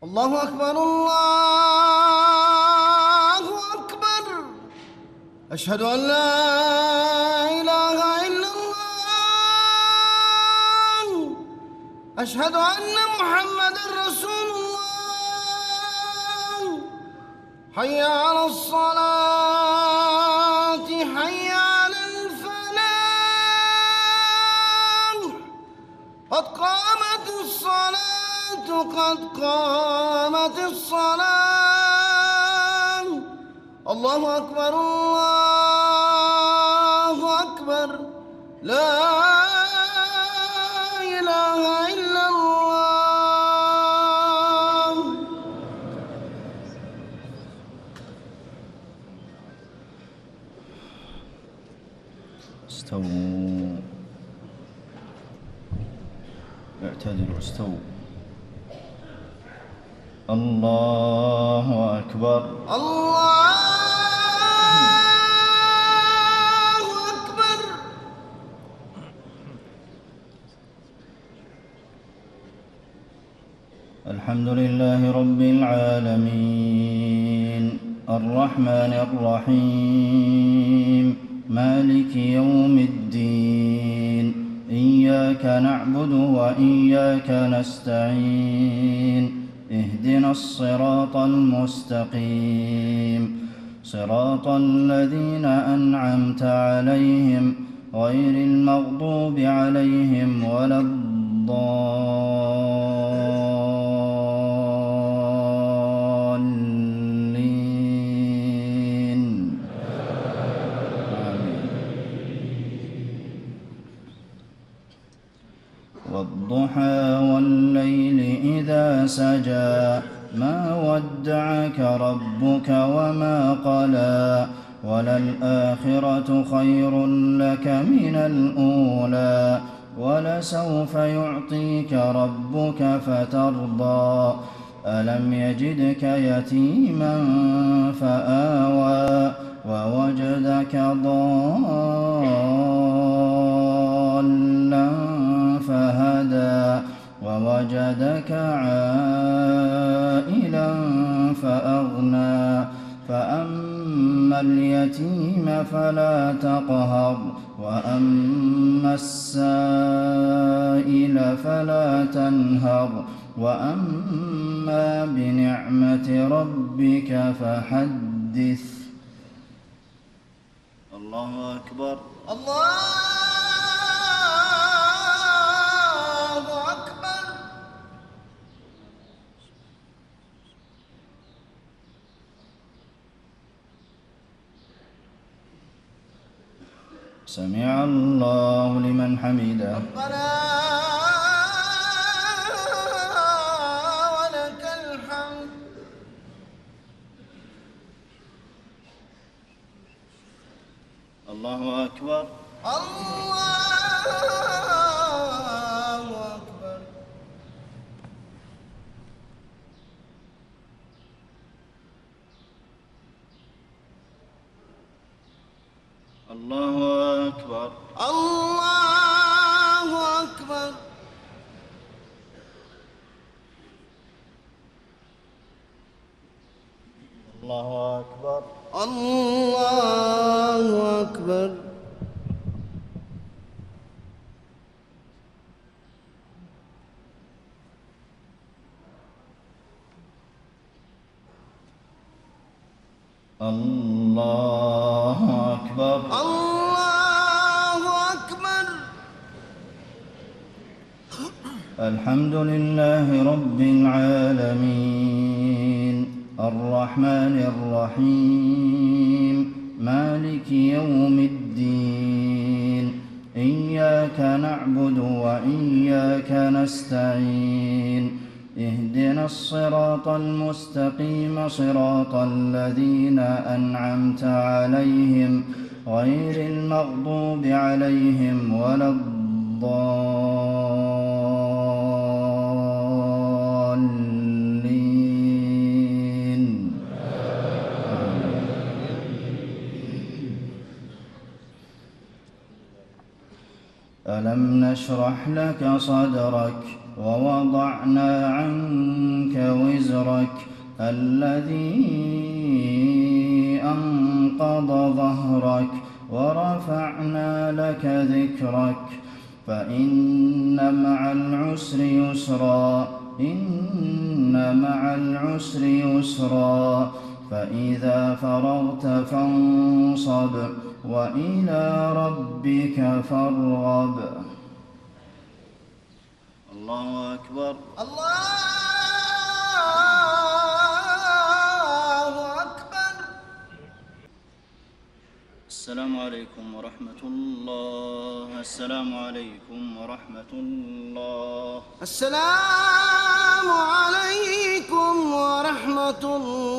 الله أكبر الله أكبر. أشهد أن لا إله إلا الله. أشهد أن محمد رسول الله. حي على الصلاة، حي على الفلاح. قد قامت الصلاة، قد قامت الصلاة. الله أكبر الله أكبر. لا إله إلا الله. استووا، اعتدلوا، استووا. الله أكبر الله أكبر. الحمد لله رب العالمين، الرحمن الرحيم، مالك يوم الدين. إياك نعبد وإياك نستعين. اهدنا الصراط المستقيم، صراط الذين أنعمت عليهم غير المغضوب عليهم ولا الضالين. آمين. والضحى والليل إذا سجى، ما ودعك ربك وما قلى، وللآخرة خير لك من الأولى، ولسوف يعطيك ربك فترضى. ألم يجدك يتيما فآوى، ووجدك ضالا فهدى، ووجدك عائلا فأغنى. فأما اليتيم فلا تقهر، وأما السائل فلا تنهر، وأما بنعمة ربك فحدث. الله أكبر الله أكبر. سمع الله لمن حمده. ربنا ولك الحمد. الله أكبر الله أكبر. الله أكبر الله أكبر. الله أكبر الله أكبر. الله أكبر الله أكبر. الحمد لله رب العالمين، الرحمن الرحيم، مالك يوم الدين. إياك نعبد وإياك نستعين. اهدنا الصراط المستقيم، صراط الذين أنعمت عليهم غير المغضوب عليهم ولا الضالين. ألم نشرح لك صدرك ووضعنا عنك وزرك وزرك الذي أنقض ظهرك ورفعنا لك ذكرك فإن مع العسر يسرا إن مع العسر يسرا فإذا فرغت فانصب وإلى ربك فارغب الله أكبر الله أكبر. السلام عليكم ورحمة الله. السلام عليكم ورحمة الله. السلام عليكم ورحمة الله.